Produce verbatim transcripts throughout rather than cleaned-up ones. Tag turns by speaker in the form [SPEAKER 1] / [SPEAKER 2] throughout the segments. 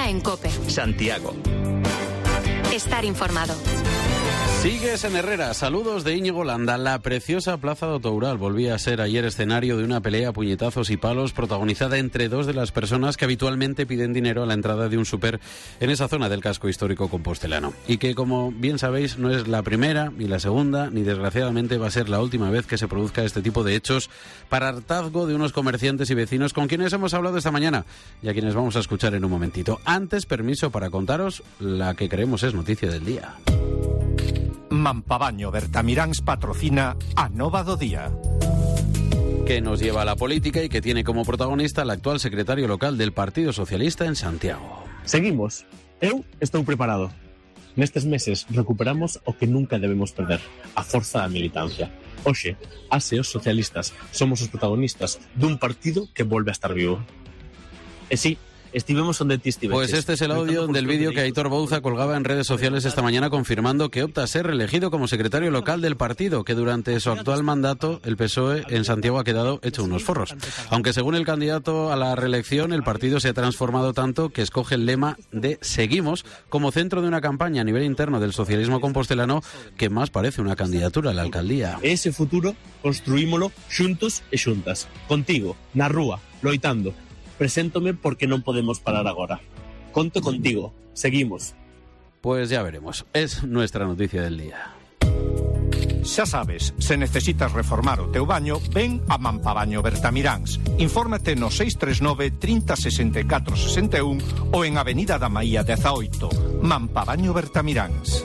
[SPEAKER 1] día en COPE.
[SPEAKER 2] Santiago.
[SPEAKER 1] Estar informado.
[SPEAKER 3] Sigues en Herrera. Saludos de Íñigo Landa. La preciosa plaza de Toural volvía a ser ayer escenario de una pelea a puñetazos y palos protagonizada entre dos de las personas que habitualmente piden dinero a la entrada de un súper en esa zona del casco histórico compostelano. Y que, como bien sabéis, no es la primera, ni la segunda, ni desgraciadamente va a ser la última vez que se produzca este tipo de hechos para hartazgo de unos comerciantes y vecinos con quienes hemos hablado esta mañana y a quienes vamos a escuchar en un momentito. Antes, permiso para contaros la que creemos es noticia del día.
[SPEAKER 4] Mampabaño Bertamiráns patrocina a Nova do Día.
[SPEAKER 3] Que nos lleva a la política y que tiene como protagonista al actual secretario local del Partido Socialista en Santiago.
[SPEAKER 5] Seguimos. Eu estou preparado. Nestes meses recuperamos o que nunca debemos perder, a forza da militancia. Hoxe, as e os socialistas somos os protagonistas dun partido que volve a estar vivo. E sí, estivemos onde ti estiveches.
[SPEAKER 3] Pues este es el audio del vídeo que Aitor Bouza colgaba en redes sociales esta mañana confirmando que opta a ser reelegido como secretario local del partido, que durante su actual mandato el P S O E en Santiago ha quedado hecho unos forros. Aunque según el candidato a la reelección, el partido se ha transformado tanto que escoge el lema de Seguimos como centro de una campaña a nivel interno del socialismo compostelano que más parece una candidatura a la alcaldía.
[SPEAKER 5] Ese futuro construímolo xuntos e xuntas, contigo, na rúa, loitando. Preséntome porque non podemos parar agora. Conto contigo. Seguimos.
[SPEAKER 3] Pues ya veremos. Es nuestra noticia del día.
[SPEAKER 4] Xa sabes, se necesitas reformar o teu baño, ven a Mampabaño Bertamiráns. Infórmate no seis tres nove, trinta, sesenta e catro, sesenta e un ou en Avenida da Maía dezaoito. Mampabaño Bertamiráns.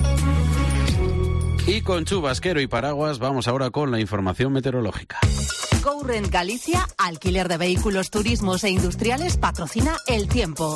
[SPEAKER 3] Y con chubasquero y paraguas vamos ahora con la información meteorológica.
[SPEAKER 6] GoRent Galicia, alquiler de vehículos, turismos e industriales, patrocina el tiempo.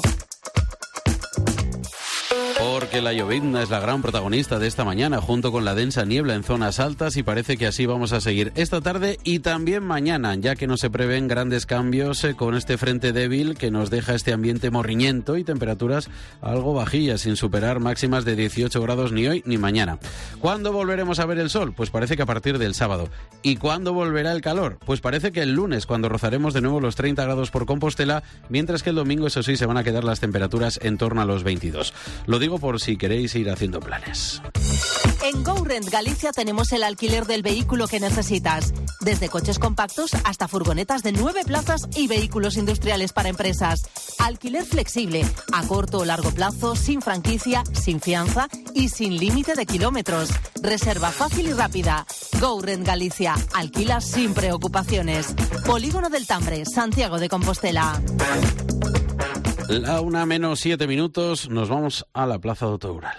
[SPEAKER 3] Porque la llovizna es la gran protagonista de esta mañana, junto con la densa niebla en zonas altas, y parece que así vamos a seguir esta tarde y también mañana, ya que no se prevén grandes cambios eh, con este frente débil que nos deja este ambiente morriñento y temperaturas algo bajillas, sin superar máximas de dieciocho grados ni hoy ni mañana. ¿Cuándo volveremos a ver el sol? Pues parece que a partir del sábado. ¿Y cuándo volverá el calor? Pues parece que el lunes, cuando rozaremos de nuevo los treinta grados por Compostela, mientras que el domingo, eso sí, se van a quedar las temperaturas en torno a los veintidós. Lo digo por si queréis ir haciendo planes.
[SPEAKER 6] En GoRent Galicia tenemos el alquiler del vehículo que necesitas, desde coches compactos hasta furgonetas de nueve plazas y vehículos industriales para empresas. Alquiler flexible, a corto o largo plazo, sin franquicia, sin fianza y sin límite de kilómetros. Reserva fácil y rápida. GoRent Galicia, alquila sin preocupaciones. Polígono del Tambre, Santiago de Compostela.
[SPEAKER 3] La una menos siete minutos, nos vamos a la plaza de Toural.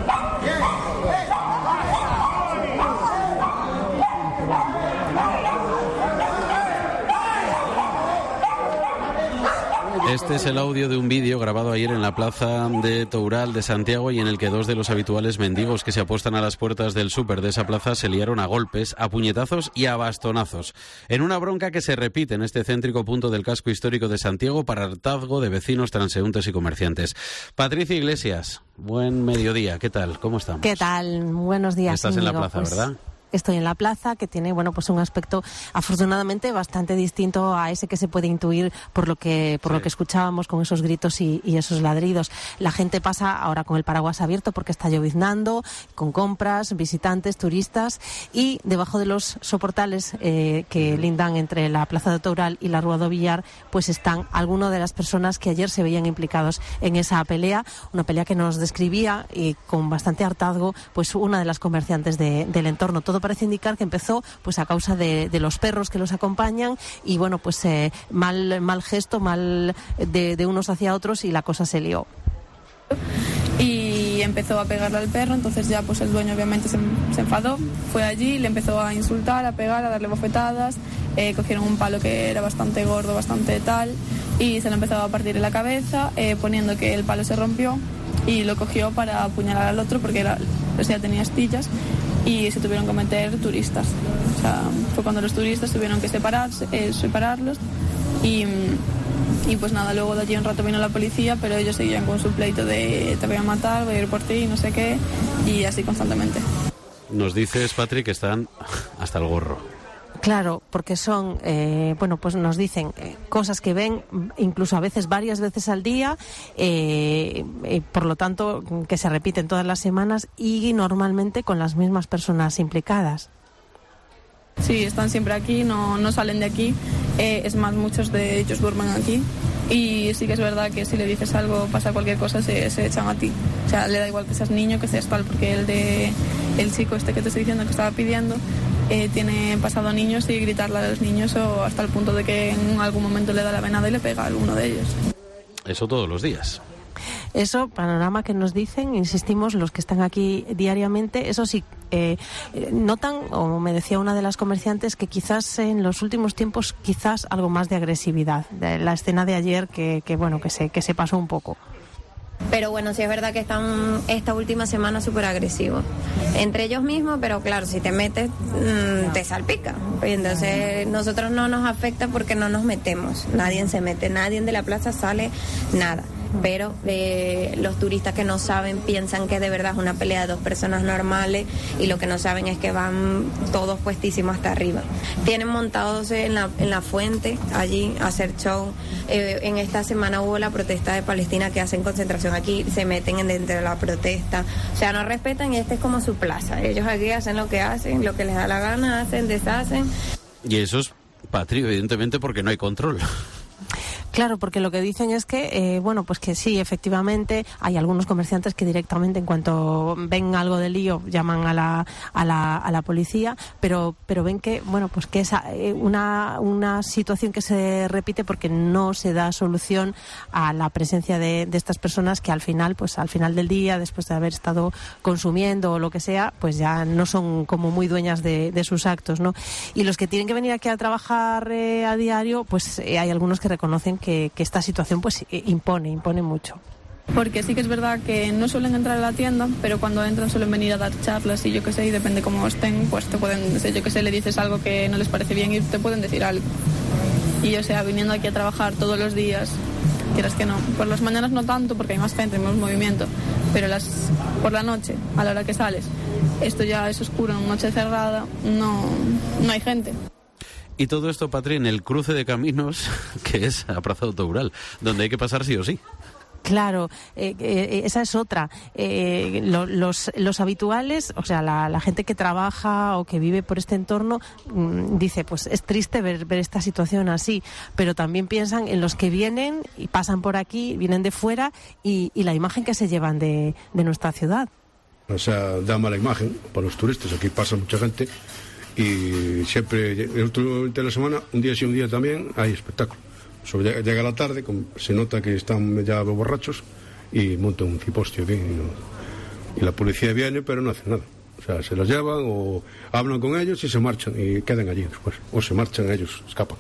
[SPEAKER 3] Este es el audio de un vídeo grabado ayer en la plaza de Toural de Santiago y en el que dos de los habituales mendigos que se apuestan a las puertas del súper de esa plaza se liaron a golpes, a puñetazos y a bastonazos. En una bronca que se repite en este céntrico punto del casco histórico de Santiago para hartazgo de vecinos, transeúntes y comerciantes. Patricia Iglesias, buen mediodía. ¿Qué tal? ¿Cómo estamos?
[SPEAKER 7] ¿Qué tal? Buenos días.
[SPEAKER 3] Estás
[SPEAKER 7] Íñigo.
[SPEAKER 3] en la plaza,
[SPEAKER 7] pues...
[SPEAKER 3] ¿verdad?
[SPEAKER 7] Estoy en la plaza, que tiene, bueno, pues un aspecto afortunadamente bastante distinto a ese que se puede intuir por lo que por sí. lo que escuchábamos con esos gritos y, y esos ladridos. La gente pasa ahora con el paraguas abierto porque está lloviznando, con compras, visitantes, turistas, y debajo de los soportales eh, que lindan entre la plaza de Toural y la Rúa do Villar, pues están algunas de las personas que ayer se veían implicados en esa pelea, una pelea que nos describía y con bastante hartazgo, pues una de las comerciantes de, del entorno. Todo parece indicar que empezó pues a causa de, de los perros que los acompañan y bueno, pues eh, mal, mal gesto, mal de, de unos hacia otros, y la cosa se lió.
[SPEAKER 8] Y empezó a pegarle al perro, entonces ya pues el dueño obviamente se, se enfadó, fue allí, le empezó a insultar, a pegar, a darle bofetadas, eh, cogieron un palo que era bastante gordo, bastante tal, y se lo empezó a partir en la cabeza, eh, poniendo que el palo se rompió, y lo cogió para apuñalar al otro porque era, o sea, tenía astillas, y se tuvieron que meter turistas. O sea, fue cuando los turistas tuvieron que separarse, eh, separarlos y, y pues nada, luego de allí un rato vino la policía, pero ellos seguían con su pleito de te voy a matar, voy a ir por ti, no sé qué, y así constantemente.
[SPEAKER 3] Nos dices, Patrick, que están hasta el gorro.
[SPEAKER 7] Claro, porque son, eh, bueno, pues nos dicen eh, cosas que ven incluso a veces varias veces al día, eh, eh, por lo tanto que se repiten todas las semanas y normalmente con las mismas personas implicadas.
[SPEAKER 8] Sí, están siempre aquí, no, no salen de aquí, eh, es más, muchos de ellos duermen aquí y sí que es verdad que si le dices algo, pasa cualquier cosa, se, se echan a ti. O sea, le da igual que seas niño, que seas tal, porque el de el chico este que te estoy diciendo que estaba pidiendo, eh, tiene pasado a niños y gritarle a los niños o hasta el punto de que en algún momento le da la venada y le pega a alguno de ellos.
[SPEAKER 3] Eso todos los días.
[SPEAKER 7] Eso, panorama que nos dicen, insistimos, los que están aquí diariamente, eso sí, eh, notan, como me decía una de las comerciantes, que quizás en los últimos tiempos, quizás algo más de agresividad. De la escena de ayer que, que bueno, que se, que se pasó un poco.
[SPEAKER 2] Pero bueno, sí es verdad que están esta última semana súper agresivos. Entre ellos mismos, pero claro, si te metes, mmm, te salpica. Entonces, nosotros no nos afecta porque no nos metemos. Nadie se mete, nadie de la plaza sale, nada. Pero eh, los turistas que no saben piensan que de verdad es una pelea de dos personas normales y lo que no saben es que van todos puestísimos hasta arriba. Tienen montados en la, en la fuente allí a hacer show. Eh, en esta semana hubo la protesta de Palestina que hacen concentración aquí, se meten dentro de la protesta. O sea, no respetan y esta es como su plaza. Ellos aquí hacen lo que hacen, lo que les da la gana, hacen, deshacen.
[SPEAKER 3] Y eso es, Patri, evidentemente porque no hay control.
[SPEAKER 7] Claro, porque lo que dicen es que, eh, bueno, pues que sí, efectivamente, hay algunos comerciantes que directamente en cuanto ven algo de lío llaman a la a la, a la policía, pero pero ven que, bueno, pues que es eh, una una situación que se repite porque no se da solución a la presencia de, de estas personas que al final, pues al final del día, después de haber estado consumiendo o lo que sea, pues ya no son como muy dueñas de, de sus actos, ¿no? Y los que tienen que venir aquí a trabajar eh, a diario, pues eh, hay algunos que reconocen Que, que esta situación pues impone, impone mucho.
[SPEAKER 8] Porque sí que es verdad que no suelen entrar a la tienda, pero cuando entran suelen venir a dar charlas y yo qué sé, y depende cómo estén, pues te pueden decir, yo qué sé, le dices algo que no les parece bien y te pueden decir algo. Y o sea, viniendo aquí a trabajar todos los días, quieras que no, por las mañanas no tanto porque hay más gente, hay más movimiento, pero las por la noche, a la hora que sales, esto ya es oscuro, en noche cerrada, no, no hay gente.
[SPEAKER 3] Y todo esto, Patri, en el cruce de caminos, que es a Plaza Autoural, donde hay que pasar sí o sí.
[SPEAKER 7] Claro, eh, eh, esa es otra. Eh, lo, los, los habituales, o sea, la, la gente que trabaja o que vive por este entorno, mmm, dice, pues es triste ver, ver esta situación así, pero también piensan en los que vienen y pasan por aquí, vienen de fuera y, y la imagen que se llevan de, de nuestra ciudad.
[SPEAKER 9] O sea, da mala imagen para los turistas, aquí pasa mucha gente. Y siempre, el otro de la semana, un día sí, un día también, hay espectáculo. Sobre, llega la tarde, se nota que están ya borrachos y montan un cipostio aquí. Y la policía viene, pero no hace nada. O sea, se los llevan o hablan con ellos y se marchan y quedan allí después. O se marchan ellos, escapan.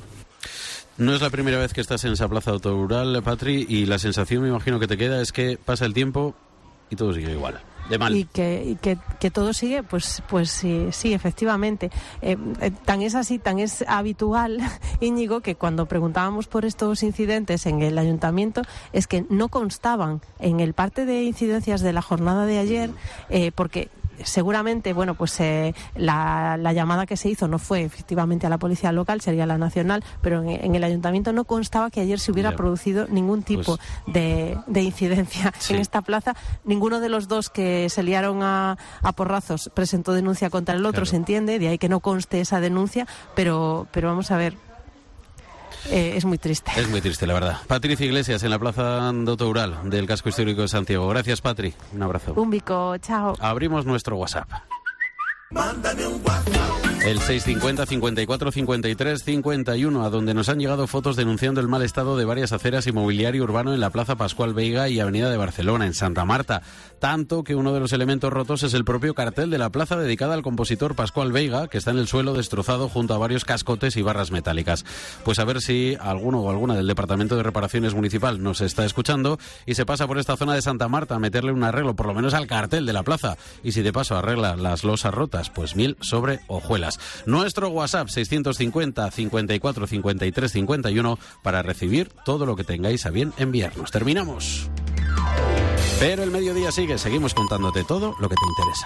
[SPEAKER 3] No es la primera vez que estás en esa Plaza Autorural, Patri, y la sensación, me imagino, que te queda es que pasa el tiempo y todo sigue igual. De mal.
[SPEAKER 7] Y que, y que, que todo sigue, pues pues sí, sí efectivamente. Eh, eh, tan es así, tan es habitual, Íñigo, que cuando preguntábamos por estos incidentes en el ayuntamiento, es que no constaban en el parte de incidencias de la jornada de ayer, eh, porque seguramente, bueno, pues eh, la, la llamada que se hizo no fue efectivamente a la policía local, sería la nacional, pero en, en el ayuntamiento no constaba que ayer se hubiera ya. producido ningún tipo pues, de, de incidencia sí. en esta plaza. Ninguno de los dos que se liaron a, a porrazos presentó denuncia contra el otro, claro. Se entiende, de ahí que no conste esa denuncia, pero, pero vamos a ver. Eh, es muy triste.
[SPEAKER 3] Es muy triste, la verdad. Patricia Iglesias, en la Plaza de Autoural del Casco Histórico de Santiago. Gracias, Patri. Un abrazo.
[SPEAKER 7] Un bico, chao.
[SPEAKER 3] Abrimos nuestro WhatsApp.
[SPEAKER 10] Mándame un WhatsApp.
[SPEAKER 3] El seis cincuenta, cincuenta y cuatro, cincuenta y tres, cincuenta y uno, a donde nos han llegado fotos denunciando el mal estado de varias aceras y mobiliario urbano en la Plaza Pascual Veiga y Avenida de Barcelona, en Santa Marta. Tanto que uno de los elementos rotos es el propio cartel de la plaza dedicada al compositor Pascual Veiga, que está en el suelo destrozado junto a varios cascotes y barras metálicas. Pues a ver si alguno o alguna del Departamento de Reparaciones Municipal nos está escuchando y se pasa por esta zona de Santa Marta a meterle un arreglo, por lo menos al cartel de la plaza. Y si de paso arregla las losas rotas, pues mil sobre hojuelas. Nuestro WhatsApp seiscientos cincuenta, cincuenta y cuatro, cincuenta y tres, cincuenta y uno para recibir todo lo que tengáis a bien enviarnos. Terminamos. Pero el mediodía sigue, seguimos contándote todo lo que te interesa.